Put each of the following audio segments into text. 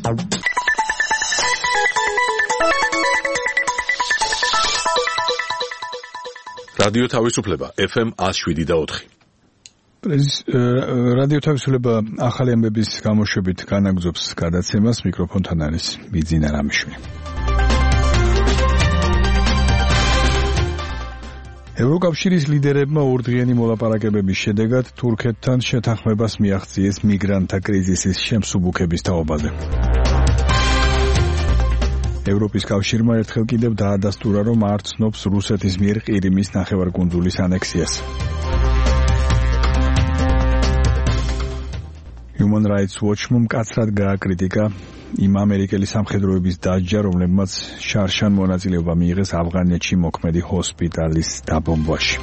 რადიო თავისუფლება FM 107.4. რადიო თავისუფლება ახალი ამბების გამოშვებით განაგრძობს გადაცემას. მიკროფონთან არის ბიძინა რამიშვილი. ევროკავშირის ლიდერებმა ორდღიანი მოლაპარაკებების შედეგად თურქეთთან შეთანხმებას მიაღწიეს მიგრანტთა კრიზისის შემსუბუქების თაობაზე. ევროპის კავშირმა ერთხელ კიდევ დაადასტურა, რომ არ ცნობს რუსეთის მიერ ყირიმის ნახევარკუნძულის ანექსიას. Human Rights Watch-მა მკაცრად გააკრიტიკა იმ ამერიკელი სამხედროების დაჯდა, რომლებმაც შარშან მონაწილეობა მიიღეს ავღანეთში მოქმედი ჰოსპიტალის დაბომბვაში.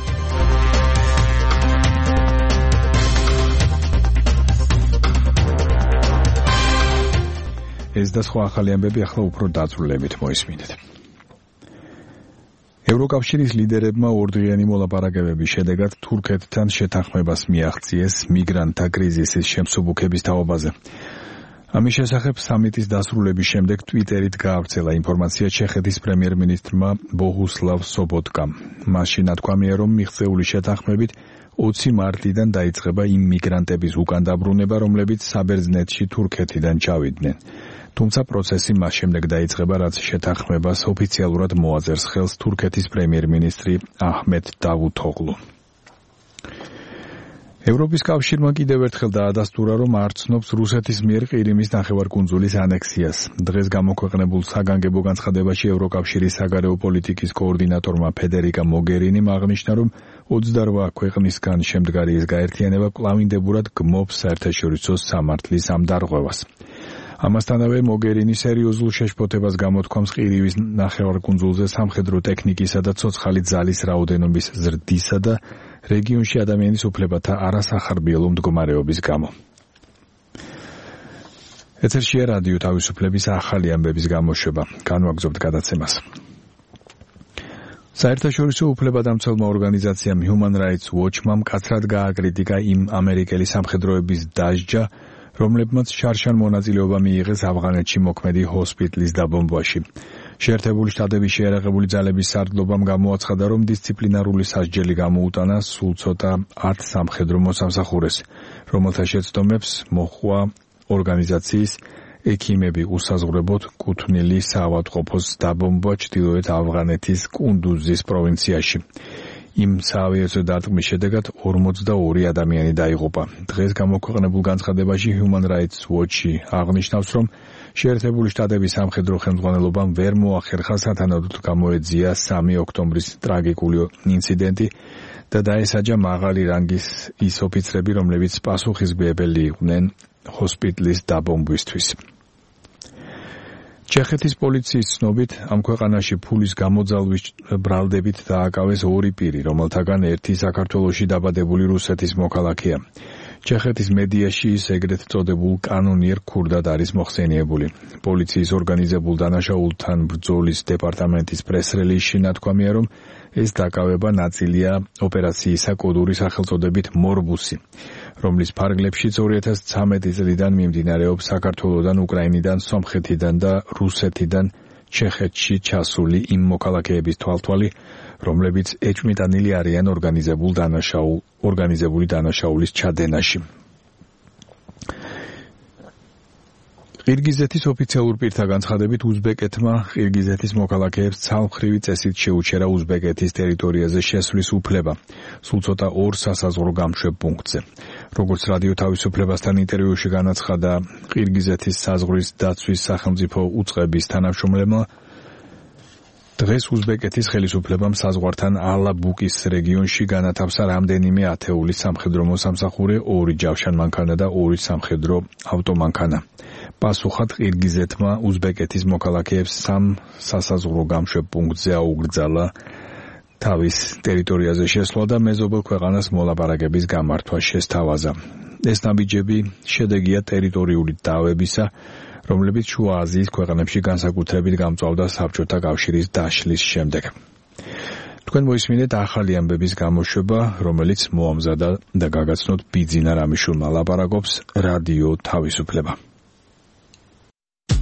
ეს და სხვა ახალი ამბები ახლა უფრო დაწვრილებით მოისმინეთ. ევროკავშირის ლიდერებმა ორდღიანი მოლაპარაკებების შედეგად თურქეთთან შეთანხმებას მიაღწიეს მიგრანტთა კრიზისის შემსუბუქების თაობაზე. ამის შესახებ სამიტის დასრულების შემდეგ ტვიტერით გაავრცელა ინფორმაცია ჩეხეთის პრემიერ-მინისტრმა ბოჰუსლავ სობოტკამ. მასში ნათქვამია, რომ მიღწეული შეთანხმებით 20 მარტიდან დაიწყება იმ მიგრანტების უკან დაბრუნება, რომლებიც საბერძნეთში თურქეთიდან ჩავიდნენ. თუმცა პროცესი მას შემდეგ დაიწყება, რაც შეთანხმებას ოფიციალურად მოაწერს ხელს თურქეთის პრემიერ-მინისტრი აჰმედ დავუთოღლუ. ევროპის კავშირმა კიდევ ერთხელ დაადასტურა, რომ არ ცნობს რუსეთის მიერ ყირიმის ნახევარკუნძულის ანექსიას. დღეს გამოქვეყნებულ საგანგებო განცხადებაში ევროკავშირის საგარეო პოლიტიკის კოორდინატორმა ფედერიკა მოგერინიმ აღნიშნა, რომ 28 ქვეყნისგან შემდგარი ეს გაერთიანება კვლავინდებურად გმობს საერთაშორისო სამართლის ამ დარღვევას. ამასთანავე მოგერინი სერიოზულ შეშფოთებას გამოთქვამს ყირიმის ნახევარკუნძულზე სამხედრო ტექნიკისა და ცოცხალი ძალის რაოდენობის ზრდისა და რეგიონში ადამიანის უფლებათა არასახარბიელო მდგომარეობის გამო. ეთერშია რადიო თავისუფლების ახალი ამბების გამოშვება. განვაგრძობთ გადაცემას. საერთაშორისო უფლებადამცველმა ორგანიზაციამ Human Rights Watch-მა მკაცრად გააკრიტიკა იმ ამერიკელი სამხედროების დაჯდა, რომლებმაც შარშან მონაწილეობა მიიღეს ავღანეთში მოქმედი ჰოსპიტალის დაბომბვაში. შეერთებული შტატების შეიარაღებული ძალების სარდლობამ გამოაცხადა, რომ დისციპლინარული სასჯელი გამოუტანა სულ ცოტა 10 სამხედრო მოსამსახურეს, რომელთა შეცდომებს მოჰყვა ორგანიზაციის ექიმები უსაზღვრებოდ კუთვნილი საავადმყოფოს დაბომბვა ჩრდილოეთ ავღანეთის კუნდუზის პროვინციაში. იმ საავიაციო დარტყმის შედეგად 42 ადამიანი დაიღუპა. დღეს გამოქვეყნებულ განცხადებაში Human Rights Watch-ი აღნიშნავს, რომ შეერთებული შტატების სამხედრო ხელმძღვანელობამ ვერ მოახერხა სათანადოდ გამოეძია 3 ოქტომბრის ტრაგიკული ინციდენტი და დაესაჯა მაღალი რანგის ის ოფიცრები, რომლებიც პასუხისმგებელი იყვნენ ჰოსპიტალის დაბომბვისთვის. ჩეხეთის პოლიციის ცნობით ამ ქვეყანაში ფულის გამოძალვის ბრალდებით დააკავეს 2 პირი, რომელთაგან ერთი საქართველოში დაბადებული რუსეთის მოქალაქეა. ჩეხეთის მედიაში ის ეგრეთ წოდებულ კანონიერ ქურდად არის მოხსენიებული. პოლიციის ორგანიზებულ დანაშაულთან ბრძოლის დეპარტამენტის პრეს-რელიზში ნათქვამია, რომ ეს დაკავება ნაწილია ოპერაციისა კოდური სახელწოდებით მორბუსი, რომლის ფარგლებშიც 2013 წლიდან მიმდინარეობს საქართველოდან, უკრაინიდან, სომხეთიდან და რუსეთიდან ჩეხეთში ჩასული იმ მოქალაქეების თვალთვალი, რომლებიც ეჭვმიტანილი არიან ორგანიზებული დანაშაულის ჩადენაში. ყირგიზეთის ოფიციალურ პირთა განცხადებით უზბეკეთმა ყირგიზეთის მოქალაქეებს ცალმხრივი წესით შეუჩერა უზბეკეთის ტერიტორიაზე შესვლის უფლება, სულ ცოტა 2 სასაზღვრო გამშვებ პუნქტზე. როგორც რადიო თავისუფლებასთან ინტერვიუში განაცხადა ყირგიზეთის საზღვრის დაცვის სახელმწიფო უწყების თანამშრომლებმა, დღეს უზბეკეთის ხელისუფლებამ საზღვართან ალაბუკის რეგიონში განათავსა რამდენიმე ათეული სამხედრო მოსამსახურე, 2 ჯავშანმანქანა და 2 სამხედრო ავტომანქანა. პასუხად ყირგიზეთმა უზბეკეთის მოქალაქეებს 3 სასაზღვრო გამშვებ პუნქტზე აუგრძალა თავის ტერიტორიაზე შესვლა და მეზობელ ქვეყანას მოლაპარაკების გამართვა შესთავაზა. ეს ნაბიჯები შედეგია ტერიტორიული დავებისა, რომლებიც შუა აზიის ქვეყნებში განსაკუთრებით გამწვავდა საბჭოთა კავშირის დაშლის შემდეგ. თქვენ მოისმინეთ ახალი ამბების გამოშვება, რომელიც მოამზადა და გაგაცნოთ ბიძინა რამიშვილმა. ლაპარაკობს რადიო თავისუფლება.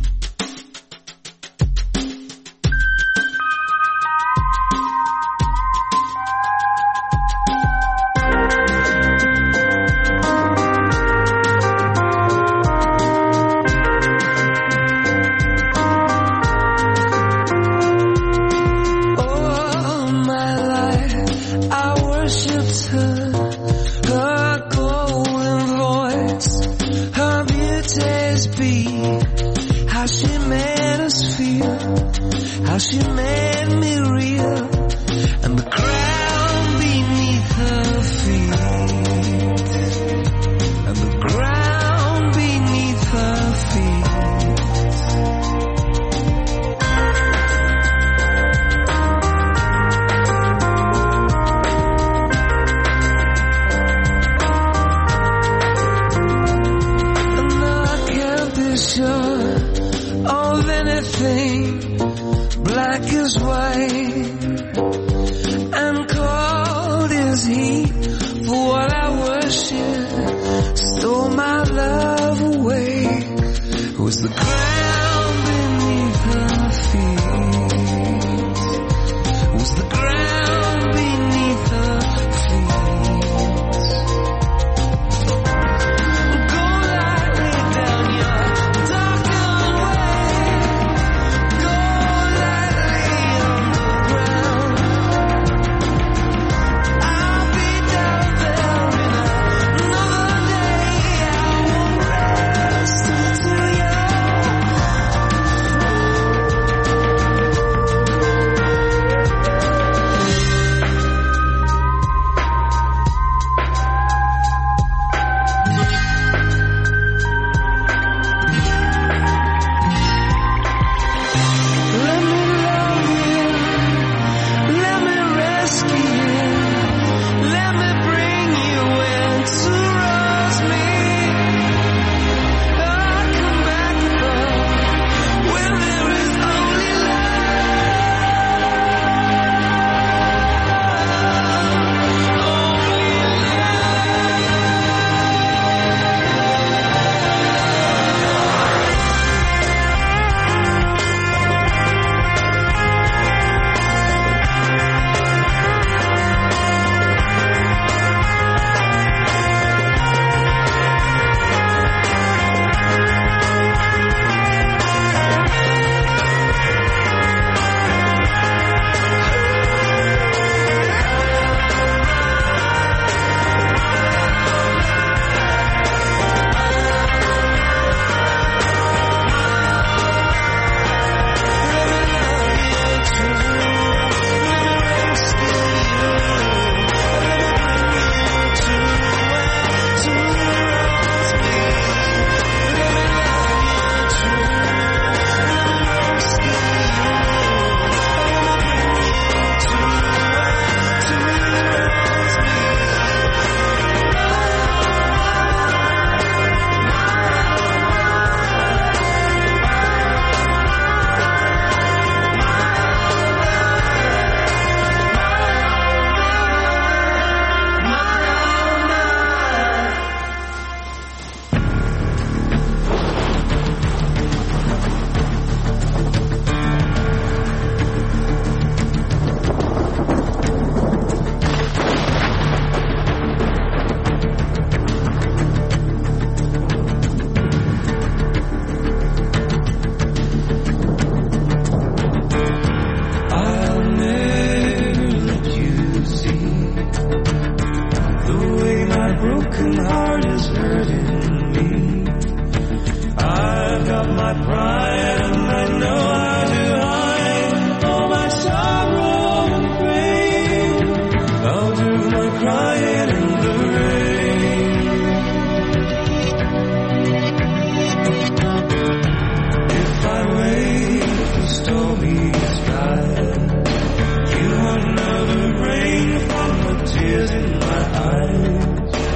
how she made us feel, how she made me real, and the ground beneath her feet, and the ground beneath her feet. Sure of anything, black as white and cold as heat. For what I worship stole my love away. It was the ground beneath her feet. It was the ground beneath her feet.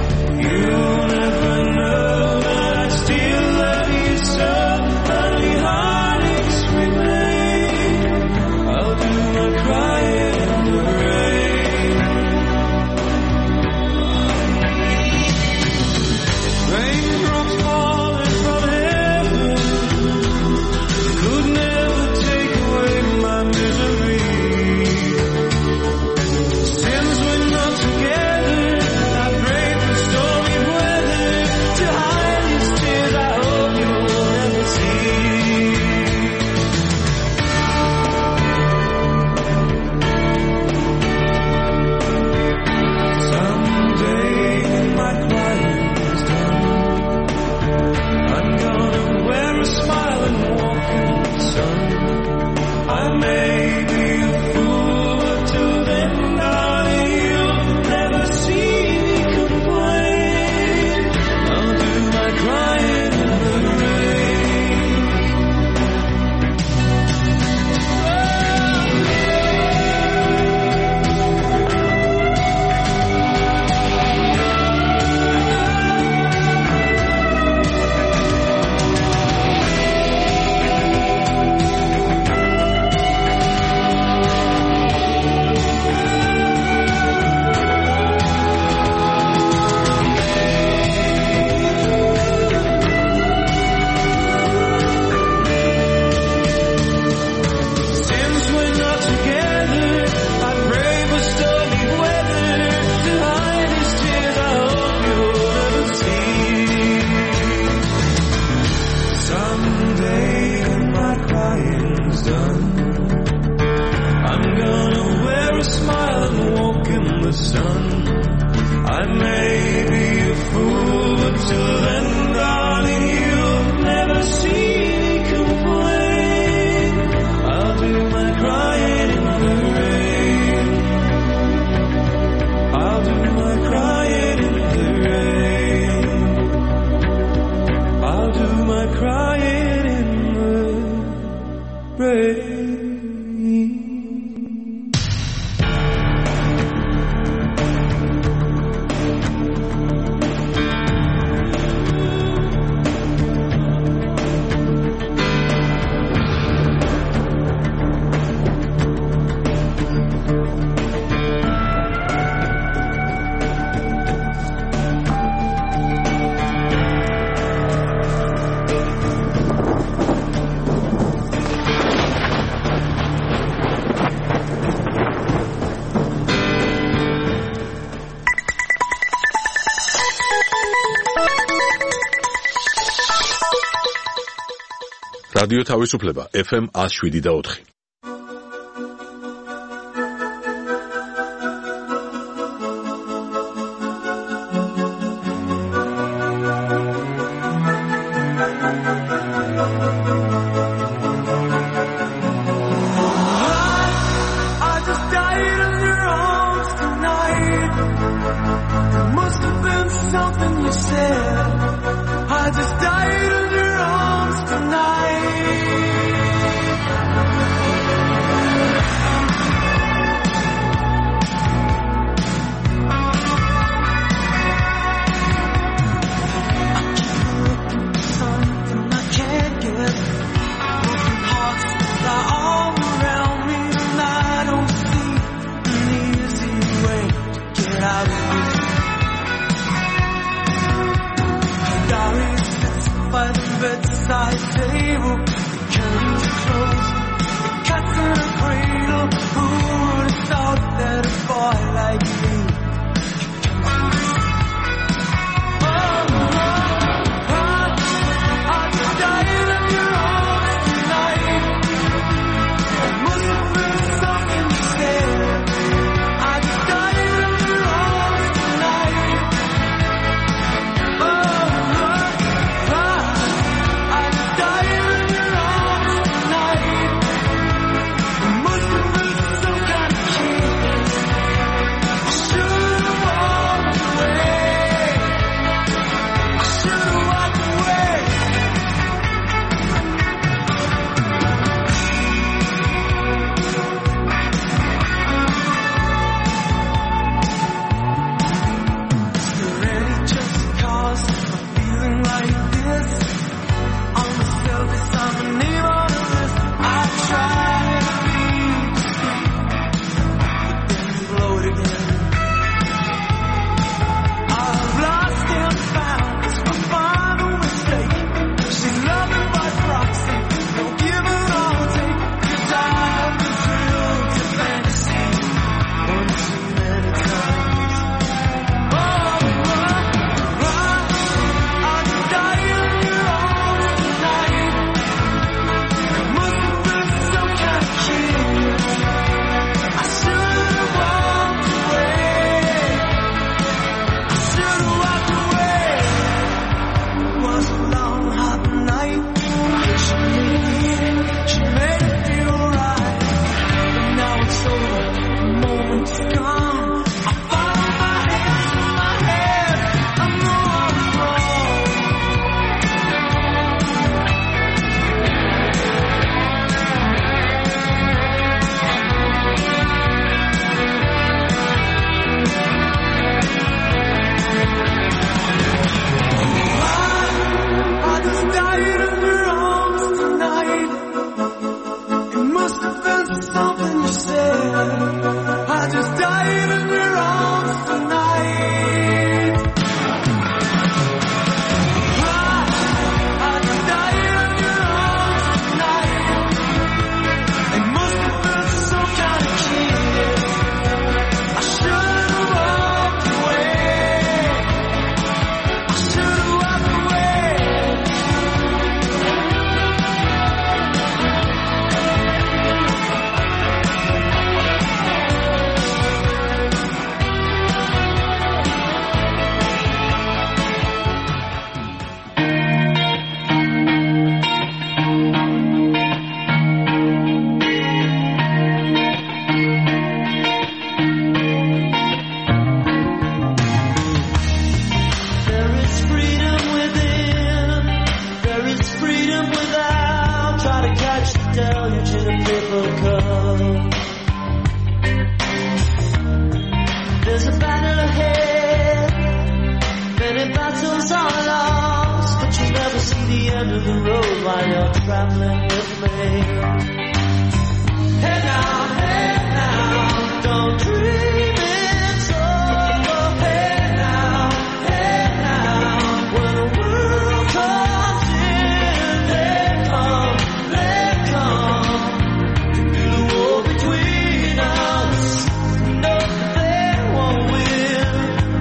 You'll never know that I still love you so. Only რადიო თავისუფლება FM 107.4. catch the deluge in a paper cup. There's a battle ahead, many battles are lost, but you never see the end of the road while you're traveling with me. Hey now, don't dream it's over. Hey now, when the world comes in, they come, to build a wall between us. No, they won't win.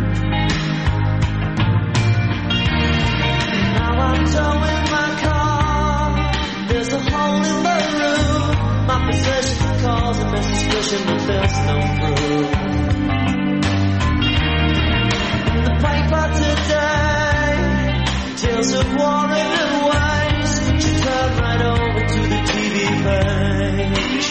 Now I'm towing my car. There's a hole in the roof. My possession calls and there's suspicion, but there's no proof. In the paper today, tales of war and waste. You turn right over to the TV page.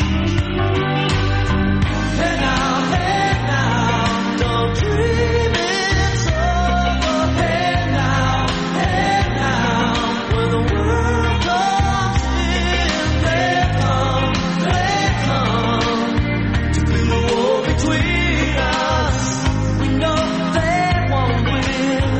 Hey now, don't dream it's over. Hey now, when the world comes in, they come, to build a wall between us. We know they won't win.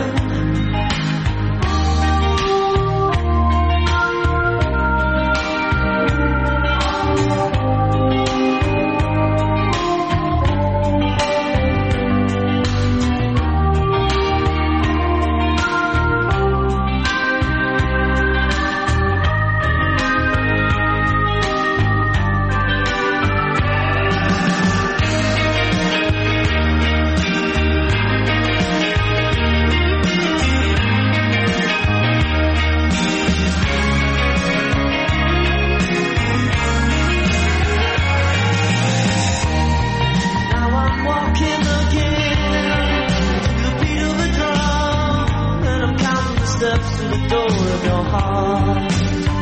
Now I'm walking again to the beat of a drum, and I'm counting the steps to the door of your heart.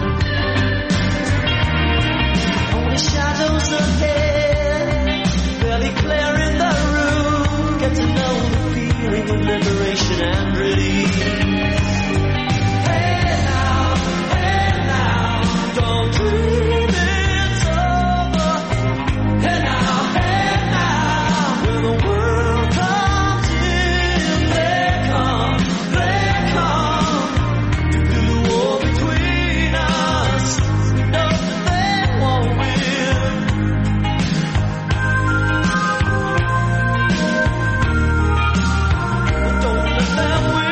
Only shadows ahead, barely clear in the room. Get to know the feeling of liberation and release. Hey now, don't dream it's over. Hey now, when the world comes in, they come, to build a wall between us. We know that they won't win. Don't let them win.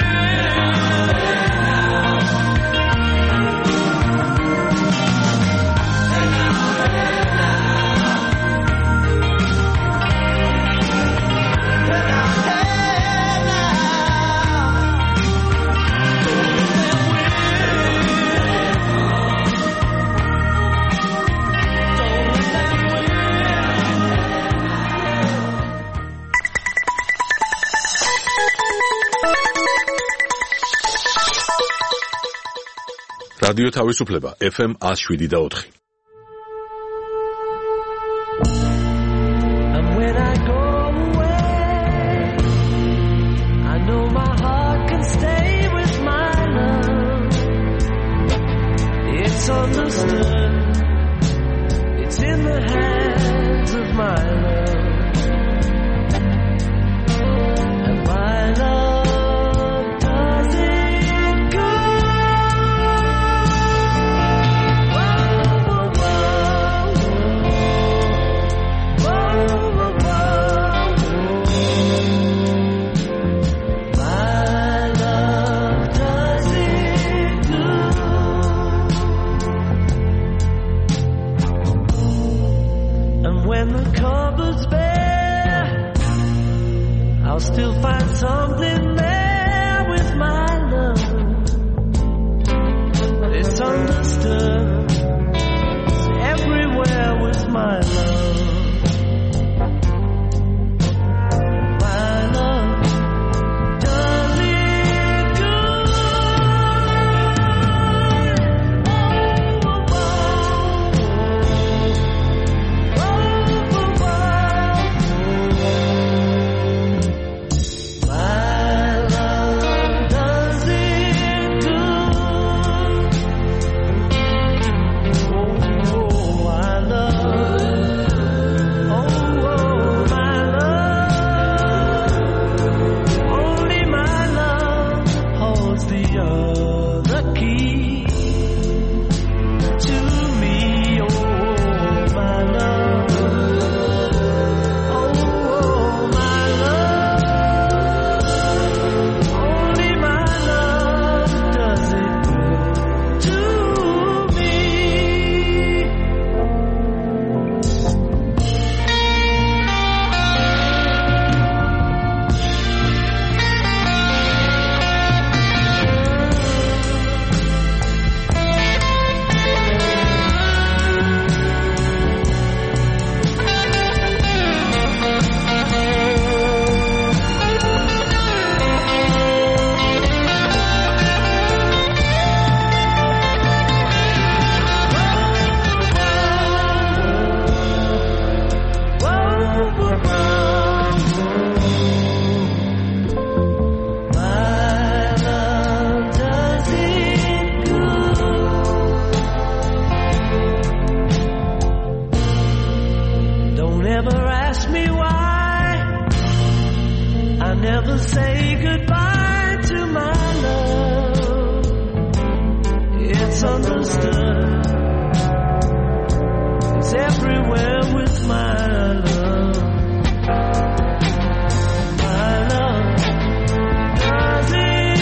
რადიო თავისუფლება FM 107.4. And when I go away, I know my heart can stay with my love. It's understood. It's in the hands of my love. And my love does it good. When the cupboard's bare, I'll still find something there with my love. It's understood. It's everywhere with my love. My love does it good. My never say goodbye to my love. It's understood. It's everywhere with my love. My love does it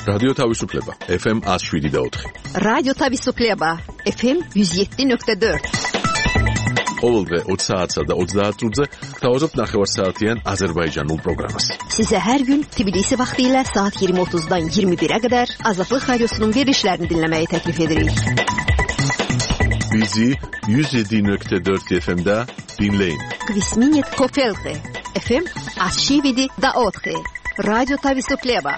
რადიო თავისუფლება FM 107.4. რადიო თავისუფლება FM 107.4. ყოველდღე 20 საათსა და 30 წუთზე გთავაზობთ ნახევარსაათიან აზერბაიჯანულ პროგრამას. Size her gün Tbilisi vaxtilə saat 20:30-dan 21-ə qədər Azadlıq Radiosunun verilişlərini dinləməyi təklif edirik. Bizi 107.4 FM-də dinləyin. Kvisminit Kofelxi FM 107.4. Radyo Tavisupleba.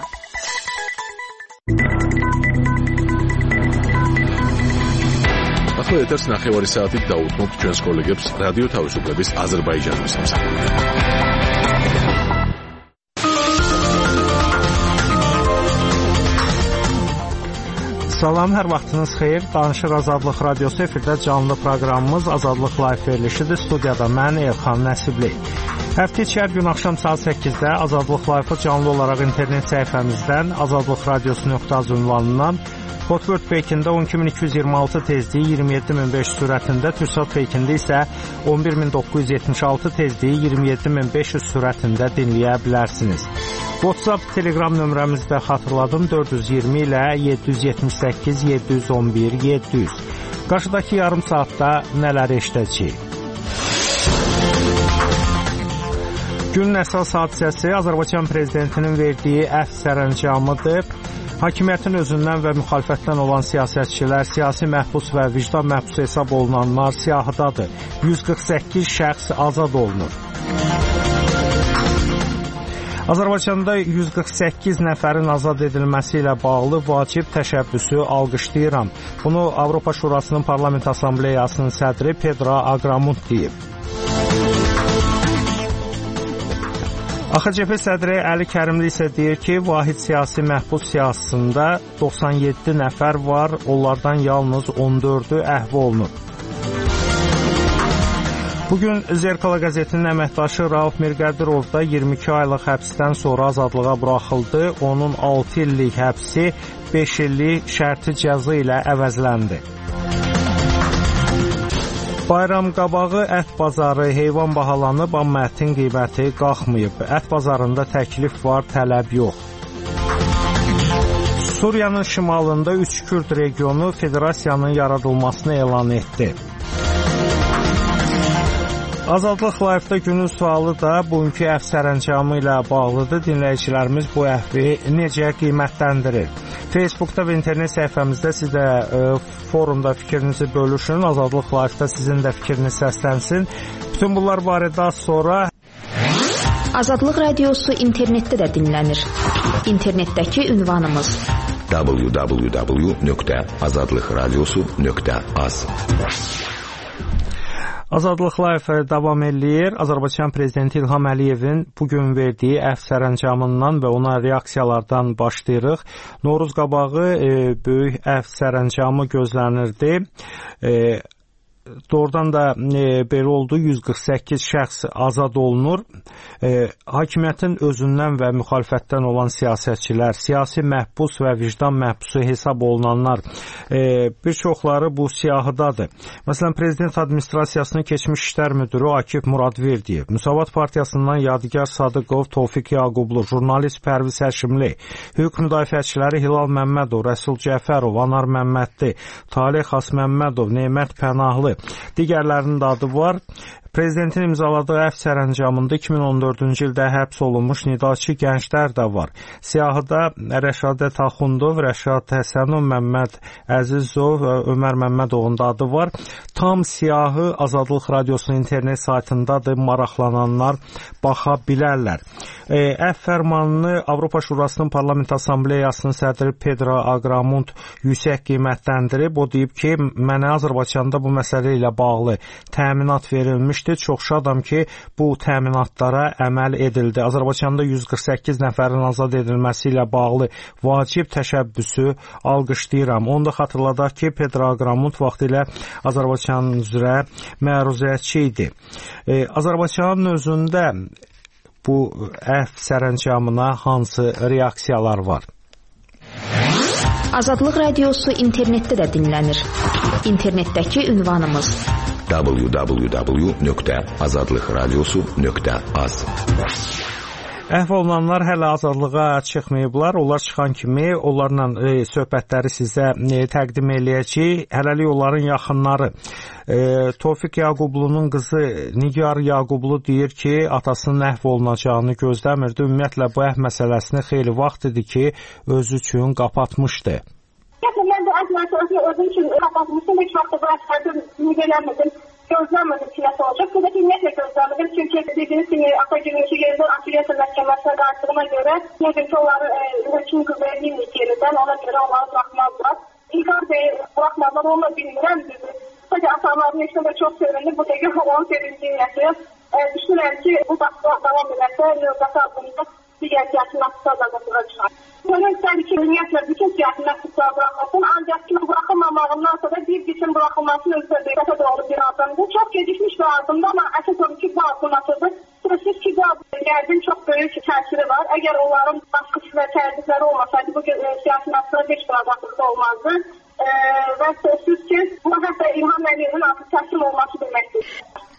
ახლა ეთერს ნახევარი საათით დაუთმობთ ჩვენს კოლეგებს რადიო თავისუფლების აზერბაიჯანის სამსახურში. Salam, hər vaxtınız xeyir. Danışır Azadlıq Radiosu efirdə canlı proqramımız Azadlıq Live verilişidir. Studiyada mən Elxan Nəsibli. Həftə içi hər gün axşam saat 8-də Azadlıq Live-ı canlı olaraq internet səhifəmizdən azadlıqradiosu.az ünvanından Hotword Peykində 12226 tezliyi 27500 sürətində, Türksat Peykində isə 11976 tezliyi 27500 sürətində dinləyə bilərsiniz. WhatsApp, Telegram nömrəmizi də xatırladım 420 ilə 778 711 700. Qarşıdakı yarım saatda nələr eşidəcəyik? Günün əsas hadisəsi Azərbaycan prezidentinin verdiyi əfv sərəncamıdır. Hakimiyyətin özündən və müxalifətdən olan siyasətçilər, siyasi məhbus və vicdan məhbusu hesab olunanlar siyahıdadır. 148 şəxs azad olunur. Azərbaycanda 148 nəfərin azad edilməsi ilə bağlı vacib təşəbbüsü alqışlayıram. Bunu Avropa Şurasının Parlament Assambleyasının sədri Pedro Agramunt deyib. AXCP sədri Əli Kərimli isə deyir ki, vahid siyasi məhbus siyasətində 97 nəfər var, onlardan yalnız 14-ü əhv olunub. Bugün Zerkala qəzetinin əməkdaşı Rauf Mirqədirov da 22 aylıq həbsdən sonra azadlığa buraxıldı. Onun 6 illik həbsi 5 illik şərti cəza ilə əvəzləndi. Bayram qabağı ət bazarı heyvan bahalanıb, amma ətin qiyməti qalxmayıb. Ət bazarında təklif var, tələb yox. Suriyanın şimalında 3 Kürd regionu federasiyanın yaradılmasını elan etdi. Azadlıq Live-da günün sualı da bugünkü əfv sərəncamı ilə bağlıdır. Dinləyicilərimiz bu əhvi necə qiymətləndirir? Facebookda və internet səhifəmizdə siz də forumda fikrinizi bölüşün. Azadlıq Live-da sizin də fikriniz səslənsin. Bütün bunlar barədə az sonra Azadlıq Radiosu internetdə də dinlənir. İnternetdəki ünvanımız www.azadlıqradiosu.az. Azadlıq Live davam eləyir. Azərbaycan Prezidenti İlham Əliyevin bugün verdiyi əfv sərəncamından və ona reaksiyalardan başlayırıq. Novruz qabağı böyük əfv sərəncamı gözlənirdi. Doğrudan da belə oldu, 148 şəxs azad olunur. Hakimiyyətin özündən və müxalifətdən olan siyasətçilər, siyasi məhbus və vicdan məhbusu hesab olunanlar bir çoxları bu siyahıdadır. Məsələn, Prezident Administrasiyasının keçmiş işlər müdürü Akif Muradverdiyev, Müsavat Partiyasından Yadigar Sadıqov, Tofiq Yaqublu, jurnalist Pərviz Həşimli, hüquq müdafiəçiləri Hilal Məmmədov, Rəsul Cəfərov, Anar Məmmədli, Talih Xas Məmmədov, Neymət Pənahlı, digərlərinin də adı var. Prezidentin imzaladığı əfv sərəncamında 2014-cü ildə həbs olunmuş nidaçı gənclər də var. Siyahıda Rəşadət Axundov, Rəşad Həsənov, Məmməd Əzizov və Ömər Məmmədovun da adı var. Tam siyahı Azadlıq Radiosunun internet saytındadır, maraqlananlar baxa bilərlər. Əfv fərmanını Avropa Şurasının Parlament Assambleyasının sədri Pedro Agramunt yüksək qiymətləndirib. O deyib ki, mənə Azərbaycanda bu məsələ ilə bağlı təminat verilmişdir. Çox şadam ki, bu təminatlara əməl edildi. Azərbaycanda 148 nəfərin azad edilməsi ilə bağlı vacib təşəbbüsü alqışlayıram. Onu da xatırladaq ki, Pedro Agramunt vaxtilə Azərbaycan üzrə məruzəçi idi. Azərbaycanın özündə bu əfv sərəncamına hansı reaksiyalar var? Azadlıq Radiosu internetdə də dinlənir. İnternetdəki ünvanımız www.azadlıqradiosu.az. Əhv olunanlar hələ azadlığa çıxmayıblar. Onlar çıxan kimi onlarla söhbətləri sizə təqdim eləyəcəyik. Hələlik onların yaxınları Tofiq Yaqublu'nun qızı Nigar Yaqublu deyir ki, atasının əhv olunacağını gözləmirdi. Ümumiyyətlə bu əhv məsələsini xeyli vaxt idi ki, özü üçün qapatmışdı. Mən də əhv məsələsini özüm üçün qapatmışdım. Heç vaxt bu əhvlərdə müqələmədim. Gözləmədim ki, nəsə olacaq. Bu da ümumiyyətlə gözləmədim. Çünki dediyiniz kimi Atagül'ün yerdən Apellyasiya məhkəməsinə qarşılığına görə nədir ki, onları hökm qüvvəyə bilməyik yerindən, ona görə onları buraxmazlar. İlqar Bey buraxmazlar, onu da bilmirəm dedi. Sadəcə atanların işində çox sevindim. Bu dəqiqə onun sevincini yaşayır. Düşünürəm ki, bu davam edərsə, növbəti adımda digər siyasi məqsədlər azadlığa çıxar. Bunu istədik ki, ümumiyyətlə bütün siyasi məqsədlər buraxılsın, ancaq ki, buraxılmamağından sonra bir biçim buraxılmasının özü də doğru bir adımdır. Çox gecikmiş bir adımdır, amma əsas odur ki, bu adım atıldı. Sürəsiz ki, bu adımın çox böyük təsiri var. Əgər onların baskısı və tərdidləri olmasaydı, bu siyasi məqsədlər heç bir azadlıqda olmazdı. Və sözsüz ki, bu hətta İlham Əliyevin artıq təslim olması deməkdir.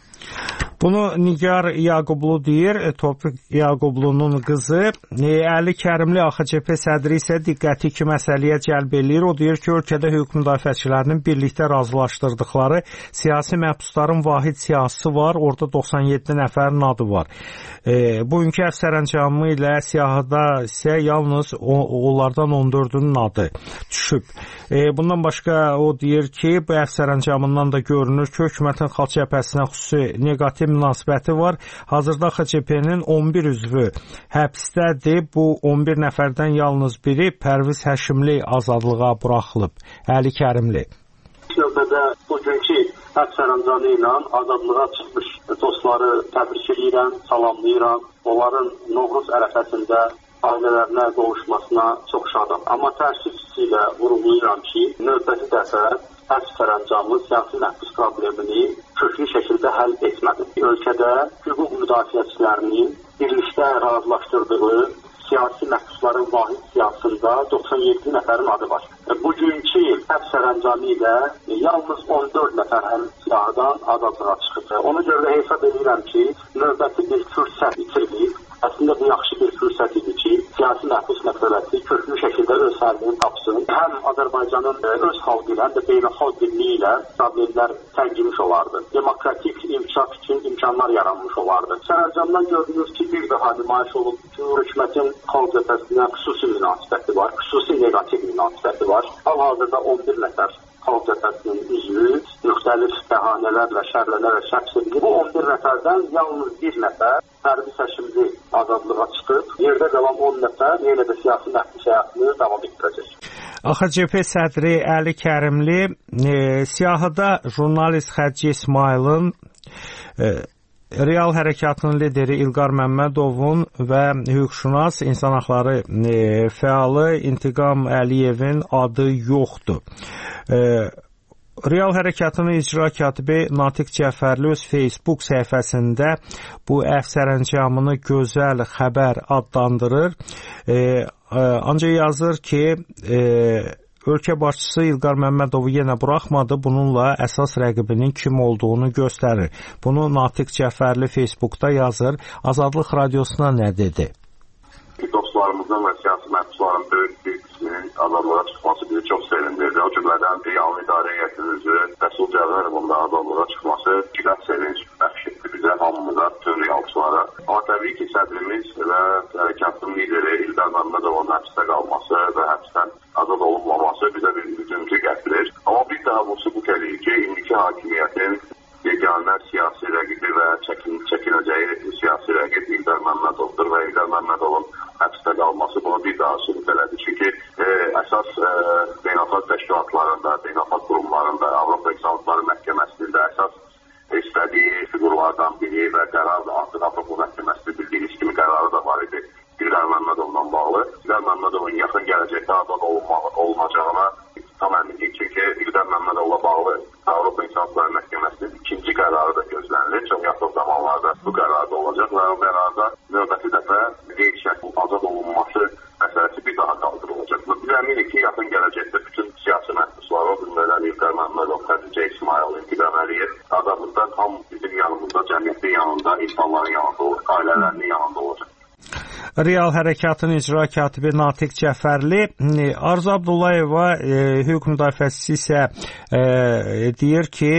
Bunu Nigar Yaqublu deyir, Tofiq Yaqublu'nun qızı. Əli Kərimli AXCP sədri isə diqqəti iki məsələyə cəlb eləyir. O deyir ki, ölkədə hüquq müdafiəçilərinin birlikdə razılaşdırdıqları siyasi məhbusların vahid siyahısı var. Orada 97 nəfərin adı var. Bugünkü əhv sərəncamı ilə siyahıda isə yalnız onlardan 14-ünün adı düşüb. Bundan başqa o deyir ki, bu əhv sərəncamından da görünür ki, hökumətin Xalq Cəbhəsinə xüsusi negativ münasibəti var. Hazırda AXCP-nin 11 üzvü həbsdədir. Bu 11 nəfərdən yalnız biri Pərviz Həşimli azadlığa buraxılıb. Əli Kərimli. Növbədə bugünkü əhv sərəncamı ilə azadlığa çıxmış dostları təbrik edirəm, salamlayıram. Onların Novruz ərəfəsində ailələrinə qovuşmasına çox şadam. Amma təəssüf ilə vurğulayıram ki, növbəti dəfə əhv sərəncamı siyasi məhbus problemini köklü şəkildə həll etmədi. Ölkədə hüquq müdafiəçilərinin birlikdə razılaşdırdığı siyasi məhbusların vahid siyahısında 97 nəfərin adı var. Bugünkü əhv sərəncamı ilə yalnız 14 nəfər həmin siyahıdan azadlığa çıxıb. Ona görə də hesab edirəm ki, növbəti bir fürsət itirilib. Əslində bu yaxşı bir fürsət idi ki, siyasi məhbus məsələsi köklü şəkildə öz həllini tapsın. Həm Azərbaycanın öz xalqı ilə, həm də beynəlxalq birliyi ilə problemlər təngimiş olardı. Demokratik inkişaf üçün imkanlar yaranmış olardı. Sərəncamdan görünür ki, bir daha nümayiş olub ki, hökumətin Xalq Cəbhəsinə xüsusi münasibəti var, xüsusi negativ münasibəti var. Hal-hazırda 11 nəfər Xalq Cəbhəsinin üzvü müxtəlif bəhanələrlə, şərlənərək həbs edilib. Bu 11 nəfərdən yalnız bir nəfər Pərviz Həşimli azadlığa çıxıb, yerdə qalan 10 nəfər yenə də siyasi məhbus həyatını davam etdirəcək. AXCP sədri Əli Kərimli siyahıda jurnalist Xərci İsmailin, Real Hərəkatının lideri İlqar Məmmədovun və hüquqşünas insan haqları fəalı İntiqam Əliyevin adı yoxdur. Real Hərəkatının icra katibi Natiq Cəfərli öz Facebook səhifəsində bu əhv sərəncamını gözəl xəbər adlandırır. Ancaq yazır ki, ölkə başçısı İlqar Məmmədovu yenə buraxmadı, bununla əsas rəqibinin kim olduğunu göstərir. Bunu Natiq Cəfərli Facebookda yazır. Azadlıq Radiosuna nə dedi? Dostlarımızın və siyasi məhbusların böyük bir qisminin azadlığa çıxması bizi çox sevindirdi. O cümlədən yanlı idarə heyətinin üzvü Rəsul Cəvərovun da azadlığa çıxması qidət sevinç bəxş etdi bizə, hamımıza, bütün realçılara. Amma təbii ki, sədrimiz və hərəkatın lideri İlqar Məmmədovun həbsdə qalması və həbsdən azad olunmaması bizə bir üzüntü gətirir. Amma bir daha bu sübut edir ki, indiki hakimiyyətin yeganə siyasi rəqibi və çəkinəcəyi siyasi rəqib İlqar Məmmədovdur və İlqar Məmmədovun həbsdə qalması bunu bir daha sübut elədi. Çünki əsas beynəlxalq təşkilatlarında, beynəlxalq qurumlarında, Avropa İnsan Hüquqları Məhkəməsində əsas istədiyi figurlardan biri və qərar da artıq Avropa Məhkəməsində bildiyiniz kimi qərarı da var idi İlqar Məmmədovla bağlı. İlqar Məmmədovun yaxın gələcəkdə azad olunacağına tam əminlik. Çünki İlqar Məmmədovla bağlı Avropa İnsan Hüquqları Məhkəməsinin ikinci qərarı da gözlənilir. Çox yaxın zamanlarda bu qərar da olacaq və o qərarda növbəti dəfə qeyd-şərt azad olunması məsələsi bir daha qaldırılacaq. Biz əminik ki, yaxın gələcəkdə bütün siyasi məhbuslar, o cümlədən İlqar Məmmədov, Xərci İsmail, İntiqam Əliyev azadlıqdan tam bizim yanımızda, cəmiyyətin yanında, insanların yanında olur, ailələrinin yanında olacaq. Real Hərəkatın icra katibi Natiq Cəfərli, Arzu Abdullayeva hüquq müdafiəçisi isə deyir ki,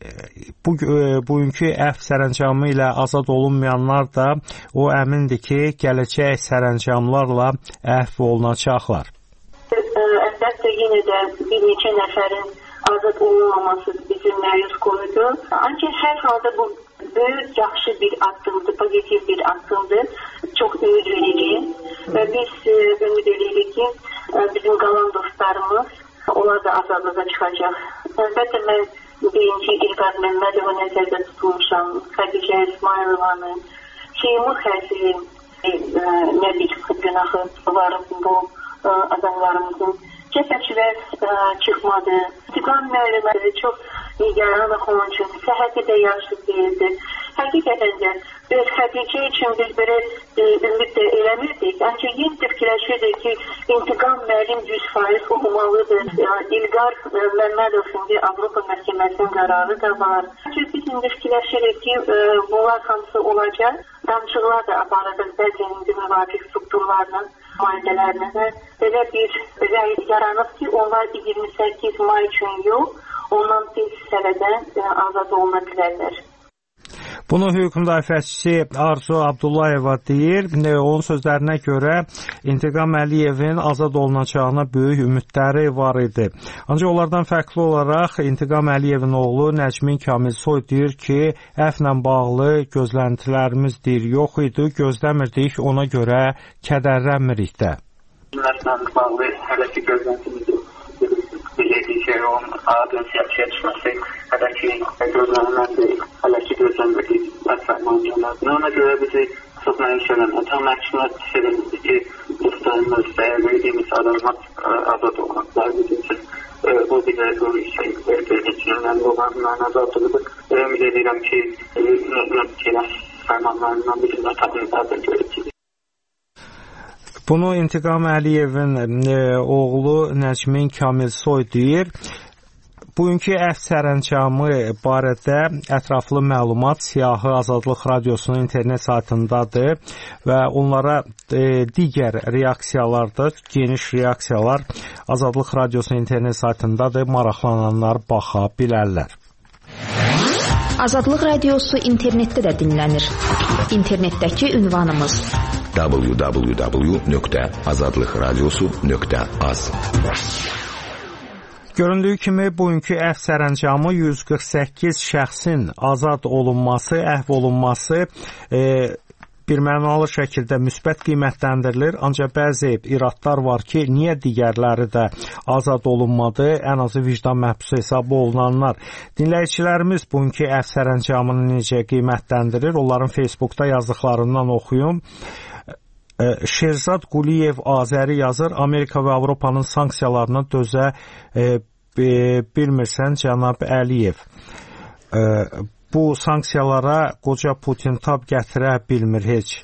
bugünkü əfv sərəncamı ilə azad olunmayanlar da o əmindir ki, gələcək sərəncamlarla əfv olunacaqlar. Əlbəttə yenə də bir neçə nəfərin azad olunmaması bizi məyus qoydu. Ancaq hər halda bu böyük, yaxşı bir addımdır, pozitiv bir addımdır. Çox ümid verici və biz ümid edirik ki, bizim qalan dostlarımız, onlar da azadlığa çıxacaq. Əlbəttə mən birinci İlqar Məmmədovu nəzərdə tutmuşam, Xədicə İsmailovanı, Şeymur Xəzri, nə bir günahı var bu adamlarımızın. Cəsədçilər çıxmadı. İntiqam müəllimələri çox nigaranıq onun üçün. Səhhəti də yaxşı deyildi. Həqiqətən də biz Xədicə üçün biz belə ümid də eləmirdik. Ancaq yenə fikirləşirdik ki, intiqam müəllim 100% olmalıdır. İlqar Məmmədov indi Avropa Məhkəməsinin qərarı da var. Ancaq biz indi fikirləşirik ki, bunlar hamısı olacaq. Danışıqlar da aparılır bəzən indi müvafiq strukturlarla, müayidələrlə və belə bir rəy yaranıb ki, onlar 28 may üçün yox, ondan tez hissələrdən azad oluna bilərlər. Bunu hüquq müdafiəçisi Arzu Abdullayeva deyir. Onun sözlərinə görə İntiqam Əliyevin azad olunacağına böyük ümidləri var idi. Ancaq onlardan fərqli olaraq İntiqam Əliyevin oğlu Nəcmin Kamilsoy deyir ki, əfvlə bağlı gözləntilərimiz deyir yox idi, gözləmirdik, ona görə kədərlənmirik də. Əfvlə bağlı hələ ki gözləntimiz yox. Bildiği şey onun adın siyasiyə çıxması hələ ki gözlənilməzdir, hələ ki gözlənilməzdir əfvəlmancalardır. Ona görə bizi çox məyus eləmir. Tam əksinə sevindik ki, dostlarımız, dəyər verdiyimiz adamlar azad olmaqlar bizim üçün. Bu bizə bu şey verdirilməsindən olanların azadlığıdır. Ümid edirəm ki, fərmanlarından bizim tapınlardan görəcəyik. Bunu İntiqam Əliyevin oğlu Nəcmin Kamilsoy deyir. Bugünkü əfv sərəncamı barədə ətraflı məlumat Siyahı Azadlıq Radiosunun internet saytındadır və onlara digər reaksiyalarda, geniş reaksiyalar Azadlıq Radiosunun internet saytındadır. Maraqlananlar baxa bilərlər. Azadlıq Radiosu internetdə də dinlənir. İnternetdəki ünvanımız www.azadlıqradiosu.az. Göründüyü kimi bugünkü əfv sərəncamı 148 şəxsin azad olunması, əhv olunması birmənalı şəkildə müsbət qiymətləndirilir. Ancaq bəzi iradlar var ki, niyə digərləri də azad olunmadı, ən azı vicdan məhbusu hesabı olunanlar. Dinləyicilərimiz bugünkü əfv sərəncamını necə qiymətləndirir? Onların Facebookda yazdıqlarından oxuyum. Şerzad Quliyev Azəri yazır, Amerika və Avropanın sanksiyalarına dözə bilmirsən cənab Əliyev. Bu sanksiyalara qoca Putin tab gətirə bilmir heç.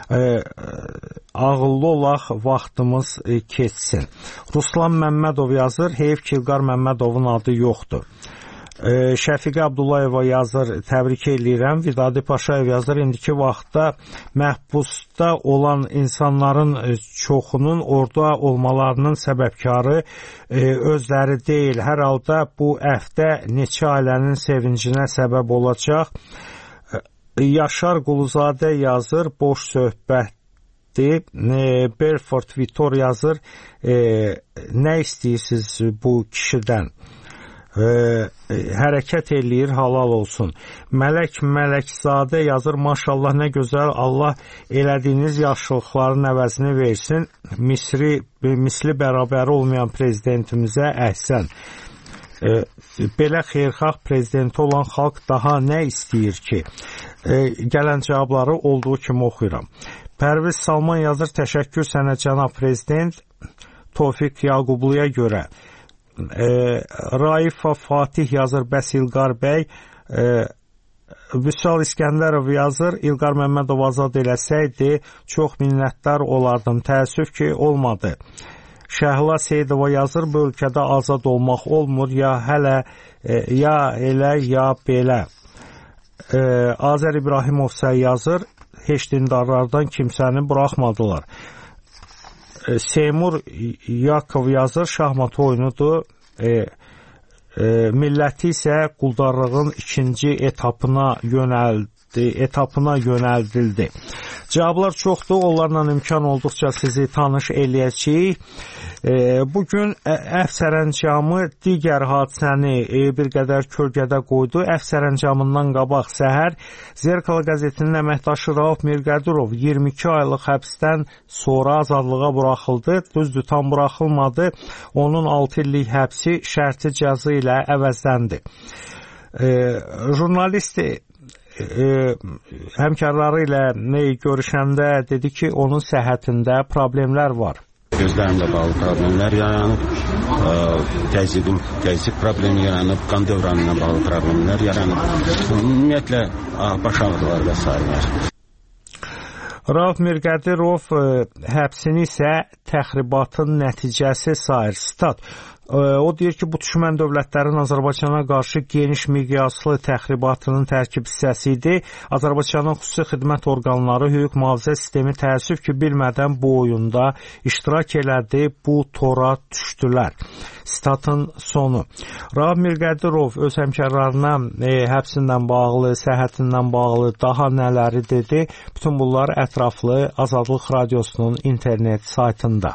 Ağıllı olaq, vaxtımız keçsin. Ruslan Məmmədov yazır, heyf ki, İlqar Məmmədovun adı yoxdur. Şəfiqə Abdullayeva yazır, təbrik edirəm. Vidadi Paşayev yazır, indiki vaxtda məhbusda olan insanların çoxunun orada olmalarının səbəbkarı özləri deyil. Hər halda bu əfvdə neçə ailənin sevincinə səbəb olacaq. Yaşar Quluzadə yazır, boş söhbətdir. Belfort Vitor yazır, nə istəyirsiniz bu kişidən? Hərəkət eləyir, halal olsun. Mələkzadə yazır, maşallah nə gözəl, Allah elədiyiniz yaxşılıqların əvəzini versin. Misli bərabəri olmayan prezidentimizə əhsən. Belə xeyirxah prezidenti olan xalq daha nə istəyir ki? Gələn cavabları olduğu kimi oxuyuram. Pərviz Salman yazır, təşəkkür sənə cənab prezident, Tofiq Yaqubluya görə. Raifa Fatih yazır, bəs İlqar bəy. Vüsal İskəndərov yazır, İlqar Məmmədov azad eləsəydi çox minnətdar olardım, təəssüf ki olmadı. Şəhla Seyidova yazır, bu ölkədə azad olmaq olmur, ya hələ ya elə ya belə. Azər İbrahimovsa yazır, heç dindarlardan kimsəni buraxmadılar. Seymur Yakov yazır, şahmat oyunudur. Milləti isə quldarlığın ikinci etapına yönəldildi. Cavablar çoxdur, onlarla imkan olduqca sizi tanış eləyəcəyik. Bugün əfv sərəncamı digər hadisəni bir qədər kölgədə qoydu. Əfv sərəncamından qabaq səhər Zerkala qəzetinin əməkdaşı Rauf Mirqədirov 22 aylıq həbsdən sonra azadlığa buraxıldı. Düzdür, tam buraxılmadı. Onun 6 illik həbsi şərti cəza ilə əvəzləndi. Jurnalist həmkarları ilə görüşəndə dedi ki, onun səhhətində problemlər var. Gözlərimlə bağlı problemlər yaranıb, təzyiq problemi yaranıb, qan dövranı ilə bağlı problemlər yaranıb, ümumiyyətlə baş ağrılar və s. Rauf Mirqədirov həbsini isə təxribatın nəticəsi sayır. Sitat. O deyir ki, bu düşmən dövlətlərin Azərbaycana qarşı geniş miqyaslı təxribatının tərkib hissəsi idi. Azərbaycanın xüsusi xidmət orqanları, hüquq mühafizə sistemi təəssüf ki, bilmədən bu oyunda iştirak elədi, bu tora düşdülər. Statın sonu. Rauf Mirqədirov öz həmkarlarına həbsindən bağlı, səhhətindən bağlı daha nələri dedi? Bütün bunlar ətraflı Azadlıq Radiosunun internet saytında.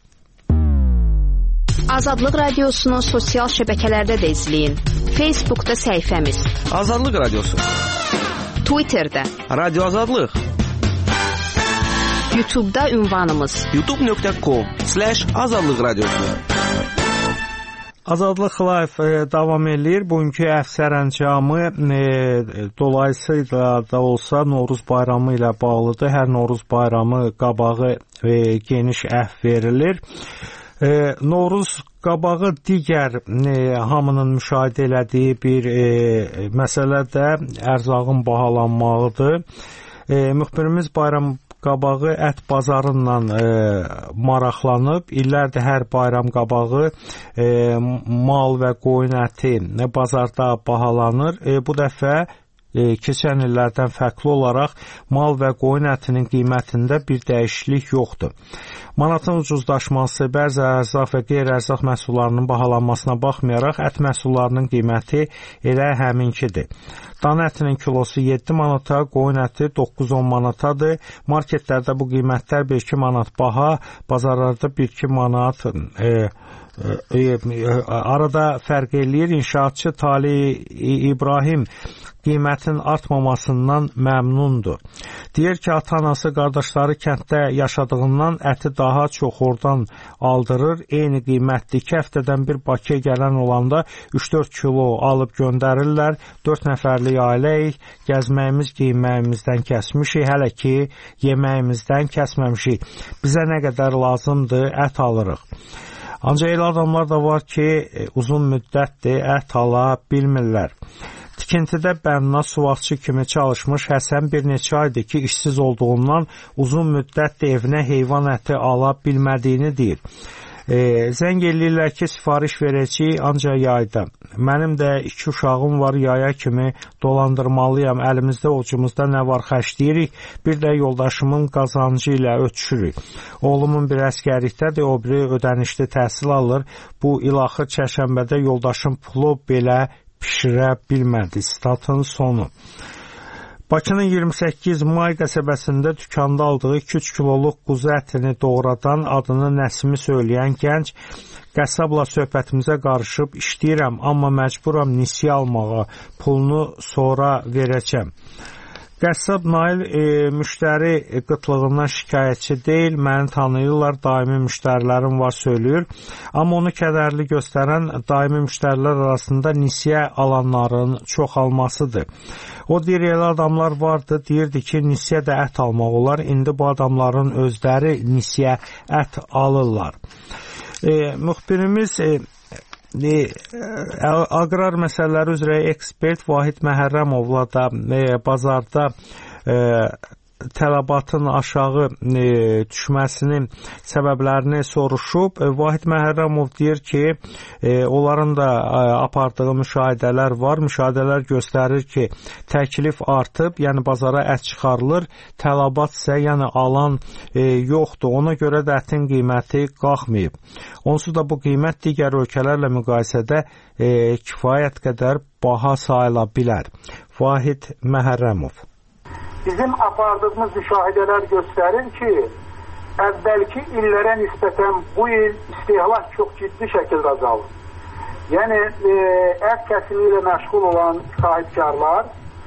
Azadlıq Radiosunu sosial şəbəkələrdə də izləyin. Facebookda səhifəmiz Azadlıq Radiosu, Twitterdə Radio Azadlıq, YouTube'da ünvanımız youtube.com/Azadlıq Radiosu. Azadlıq Live davam edir. Bugünkü əfv sərəncamı dolayısıyla da olsa Novruz bayramı ilə bağlıdır. Hər Novruz bayramı qabağı geniş əfv verilir. Novruz qabağı digər hamının müşahidə elədiyi bir məsələ də ərzağın bahalanmağıdır. Müxbirimiz bayram qabağı ət bazarıyla maraqlanıb. İllərdir hər bayram qabağı mal və qoyun əti bazarda bahalanır. Bu dəfə keçən illərdən fərqli olaraq mal və qoyun ətinin qiymətində bir dəyişiklik yoxdur. Manatın ucuzlaşması, bəzi ərzaq və qeyri-ərzaq məhsullarının bahalanmasına baxmayaraq ət məhsullarının qiyməti elə həminkidir. Dana ətinin kilosu 7 manata, qoyun əti 9-10 manatadır. Marketlərdə bu qiymətlər 1-2 manat baha, bazarlarda 1-2 manat arada fərq eləyir. İnşaatçı Talih İbrahim qiymətin artmamasından məmnundur. Deyir ki, ata-anası, qardaşları kənddə yaşadığından əti daha çox oradan aldırır. Eyni qiymətli 2 həftədən bir Bakıya gələn olanda 3-4 kilo alıb göndərirlər. 4 nəfərlik ailəyik, gəzməyimiz, giyinməyimizdən kəsmişik, hələ ki, yeməyimizdən kəsməmişik. Bizə nə qədər lazımdır, ət alırıq. Ancaq elə adamlar da var ki, uzun müddətdir ət ala bilmirlər. Tikintidə bənna suvaqçı kimi çalışmış Həsən bir neçə aydır ki, işsiz olduğundan uzun müddətdir evinə heyvan əti ala bilmədiyini deyir. Zəng eləyirlər ki, sifariş verəcəyik ancaq yayda. Mənim də 2 uşağım var, yaya kimi dolandırmalıyam. Əlimizdə, ucumuzda nə var xərcləyirik. Bir də yoldaşımın qazancı ilə ötüşürük. Oğlumun bir əsgərlikdədir, o biri ödənişli təhsil alır. Bu ilaxır çərşənbədə yoldaşım pulu belə pişirə bilmədi. Statın sonu. Bakının 28 may qəsəbəsində dükanda aldığı 2-3 kiloluq quzu ətini doğradan adını Nəsimi söyləyən gənc qəssabla söhbətimizə qarışıb işləyirəm, amma məcburam nisiyə almağa, pulunu sonra verəcəm. Qəssab Nail müştəri qıtlığından şikayətçi deyil, məni tanıyırlar, daimi müştərilərim var söylüyor. Amma onu kədərli göstərən daimi müştərilər arasında nisiyə alanların çoxalmasıdır. O deyir, elə adamlar vardı, deyirdi ki, nisiyə də ət almaq olar. İndi bu adamların özləri nisiyə ət alırlar. Müxbirimiz aqrar məsələləri üzrə ekspert Vahid Məhərrəmovla da bazarda tələbatın aşağı düşməsinin səbəblərini soruşub. Vahid Məhərrəmov deyir ki, onların da apardığı müşahidələr var. Müşahidələr göstərir ki, təklif artıb, yəni bazara ət çıxarılır, tələbat isə yəni alan yoxdur. Ona görə də ətin qiyməti qalxmayıb. Onsuz da bu qiymət digər ölkələrlə müqayisədə kifayət qədər baha sayıla bilər. Vahid Məhərrəmov. Bizim apardığımız müşahidələr göstərir ki, əvvəlki illərə nisbətən bu il istehlak çox ciddi şəkildə azalır. Yəni, ət kəsimi ilə məşğul olan sahibkarlar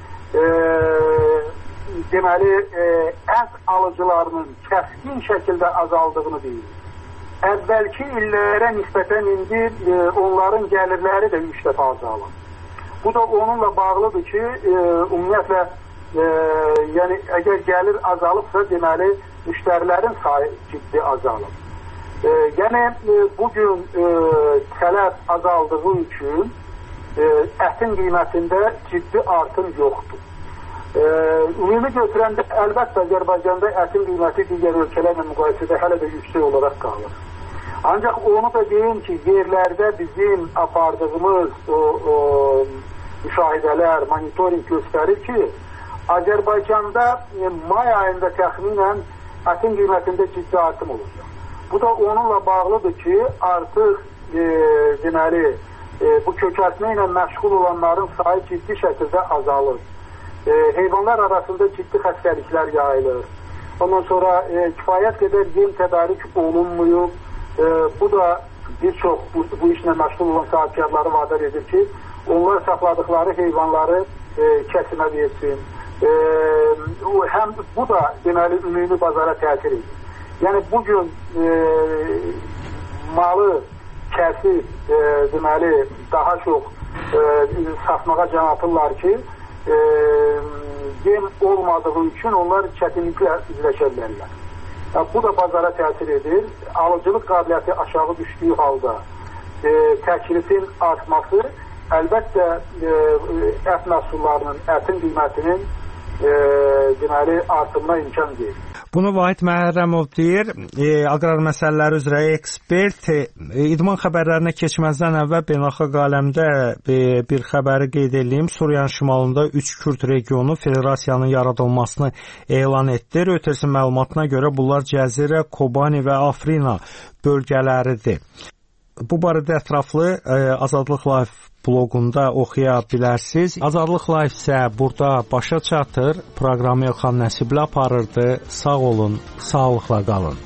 deməli, ət alıcılarının kəskin şəkildə azaldığını deyir. Əvvəlki illərə nisbətən indi onların gəlirləri də 3 dəfə azalır. Bu da onunla bağlıdır ki, ümumiyyətlə, yəni əgər gəlir azalıbsa, deməli, müştərilərin sayı ciddi azalır. Yəni, bugün tələb azaldığı üçün ətin qiymətində ciddi artım yoxdur. Ümumi götürəndə, əlbəttə, Azərbaycanda ətin qiyməti digər ölkələrlə müqayisədə hələ də yüksək olaraq qalır. Ancaq onu da deyim ki, yerlərdə bizim apardığımız müşahidələr, monitoring göstərir ki, Azərbaycanda may ayında təxminən ətin qiymətində ciddi artım olacaq. Bu da onunla bağlıdır ki, artıq deməli, bu kökəltmə ilə məşğul olanların sayı ciddi şəkildə azalır. Heyvanlar arasında ciddi xəstəliklər yayılır. Ondan sonra kifayət qədər yem tədarik olunmuyub. Bu da bir çox bu işlə məşğul olan sahibkarları vadar edir ki, onlar saxladıkları heyvanları kəsimə versin. Həm bu da deməli ümumi bazara təsir edir. Yəni bugün malı kəsib deməli daha çox satmağa can atırlar ki, yem olmadığı üçün onlar çətinliklə üzləşə bilərlər. Bu da bazara təsir edir. Alıcılıq qabiliyyəti aşağı düşdüyü halda təklifin artması əlbəttə ət məhsullarının, ətin qiymətinin deməli artımına imkan verir. Bunu Vahid Məhərrəmov deyir. Aqrar məsələləri üzrə ekspert. İdman xəbərlərinə keçməzdən əvvəl beynəlxalq aləmdə bir xəbəri qeyd edeyim. Suriyanın şimalında 3 Kürd regionu federasiyanın yaradılmasını elan etdi. Reutersin məlumatına görə bunlar Cəzirə, Kobani və Afrina bölgələridir. Bu barədə ətraflı Azadlıq Live bloqunda oxuya bilərsiniz. Azadlıq Live isə burada başa çatır. Proqramı Elxan Nəsiblə aparırdı. Sağ olun, sağlıqla qalın.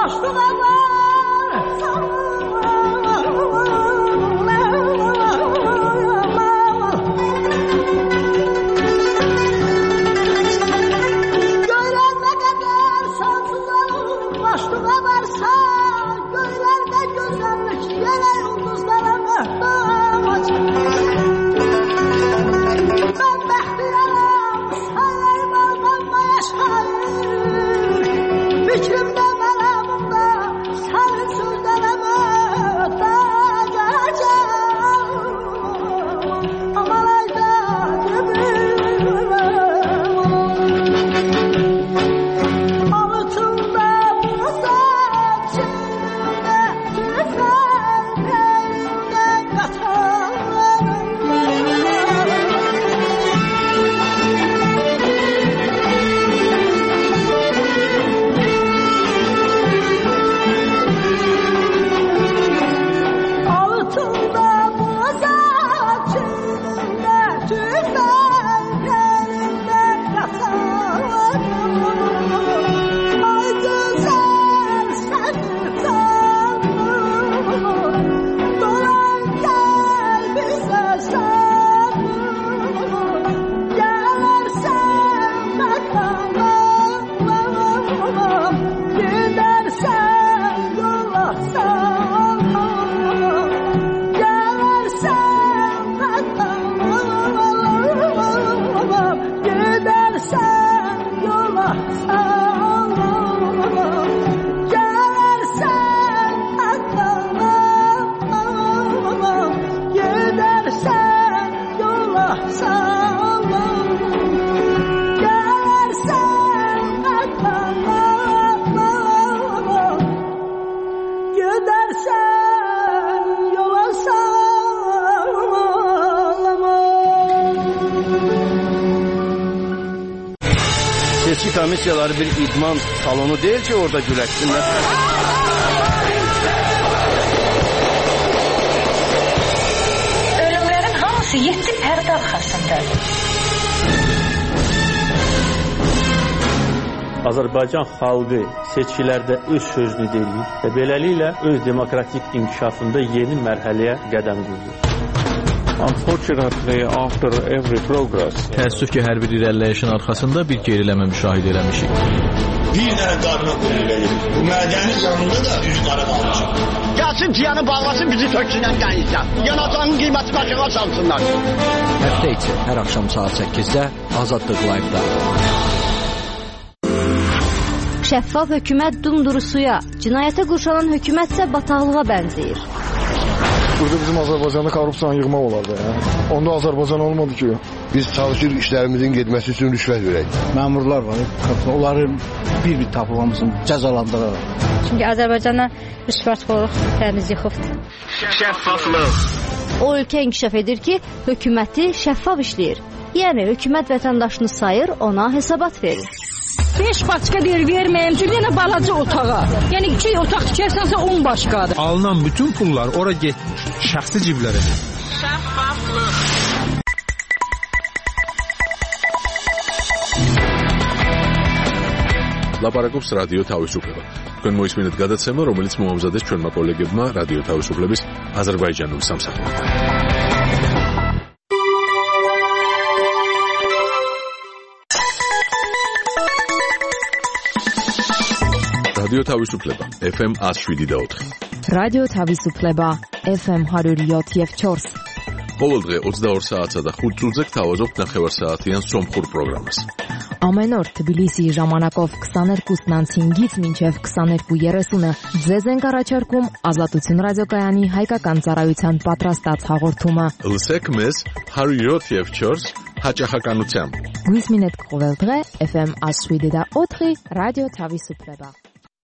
Seçki komissiyaları bir idman salonu değil ki orada güləşsinlər. Ölümlərin hamısı 7 pərdə arxasındadır. Azərbaycan xalqı seçkilərdə öz sözünü deyir və beləliklə öz demokratik inkişafında yeni mərhələyə qədəm qoyur. Unfortunately, after every progress, təəssüf ki, hər bir irəliləyişin arxasında bir geriləmə müşahidə eləmişik. Bir dənə qarına qulluq bu mədəni canında da üz qara qalmışıq. Gəlsin ciyanı bağlasın, bizi töksünən qənizdən. Yanacağın qiyməti başına salsınlar. Həftə içi hər axşam saat 8-də Azadlıq Live-da. Şəffaf hökumət dumduru suya, cinayətə qurşanan hökumət isə bataqlığa bənzəyir. Burada bizim Azərbaycanda korrupsiyanı yığmaq olardı. Onda Azərbaycan olmadı ki. Biz çalışırıq işlərimizin getməsi üçün rüşvət verək. Məmurlar var, onları bir-bir tapılmamızın cəzalandırırlar. Çünki Azərbaycana rüşvətxorluq təmiz yıxıbdır. Şəffaflıq. O ölkə inkişaf edir ki, hökuməti şəffaf işləyir. Yəni hökumət vətəndaşını sayır, ona hesabat verir. 5 başqa deyir verməyim, bir dənə balaca otağa. Yəni 2 otaq tikərsənsə 10 başqadır. Alınan bütün pullar ora getmir, şəxsi ciblərə. Şəffaflıq. ლაპარაკობს რადიო თავისუფლება. თქვენ მოისმინეთ გადაცემა, რომელიც მოამზადეს ჩვენმა კოლეგებმა რადიო თავისუფლების აზერბაიჯანული სამსახურიდან. რადიო თავისუფლება FM 107.4. რადიო თავისუფლება FM 107.4. ყოველ დღე 22 საათსა და 5 წუთზე გთავაზობთ ნახევარსაათიან სომხურ პროგრამას. Ամեն օր Թբիլիսի ժամանակով 22:05-ից մինչև 22:30-ը ձեզ ենք առաջարկում Ազատություն ռադիոկայանի հայկական ծառայության պատրաստած հաղորդումը։ Լսեք մեզ 107.4 հաճախականությամբ։ Գույս մինետ կողել დღե FM 107.4 ռադիո Թավիսուպլեբա։